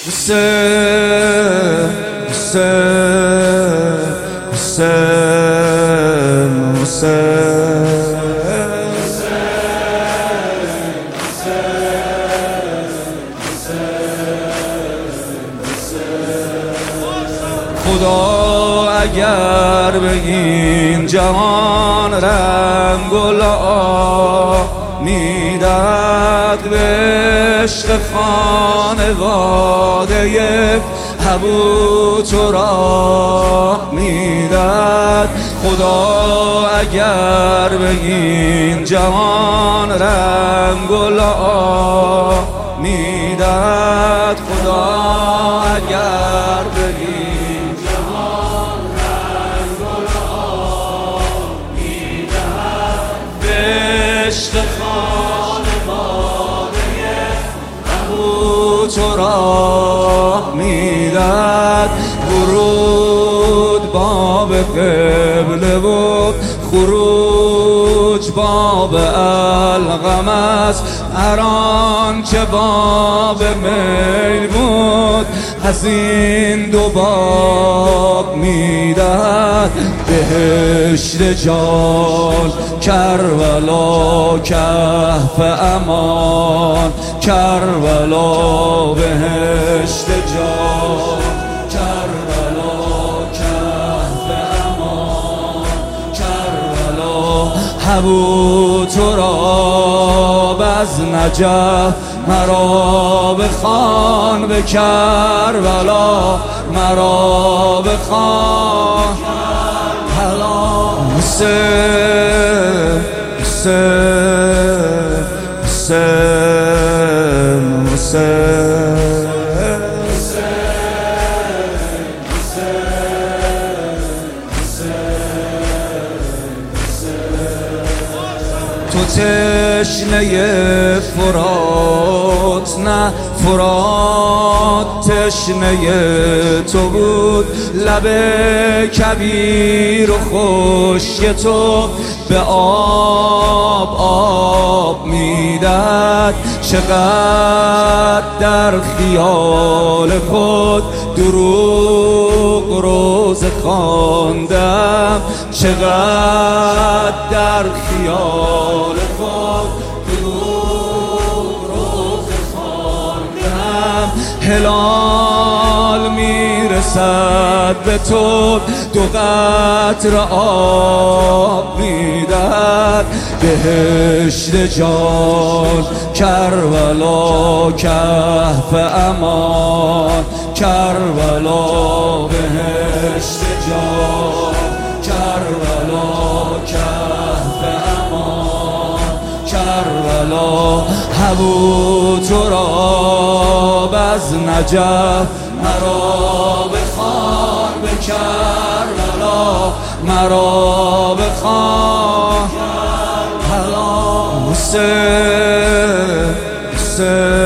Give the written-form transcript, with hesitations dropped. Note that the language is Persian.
حسین حسین حسین خدا اگر به این جهان رنگ و لا میداد به عشق خانواده یک حبو تو را میداد. خدا اگر به این جهان رنگ و لا میداد، خدا اگر به این جهان رنگ و لا میداد به عشق خانواده حبو تو را میداد. ورود باب قبله و خروج باب القمص، هر آن که باب میل بود از این دو باب میداد. بهشت جان کربلا کهف امان، کربلا بهشت جان کربلا کهف امان، کربلا حبو تو را از نجف مرا بخوان به کربلا، مرا بخوان حسین حسین حسین حسین. تو تشنه فرات نه، فرات تشنه تو بود. لب کبیر و خشک تو به آب میداد. چقدر در خیال خود دروغ روز خواندم، چقدر در خیال خود دروغ روز خواندم. هلال میرسد به تو دو قطره آب میداد. بهشت جان کربلا کهف امان، کربلا بهشت جان کربلا کهف امان، کربلا حبو تو را از نجف مرا بخوان به کربلا، مرا بخوان حسین حسین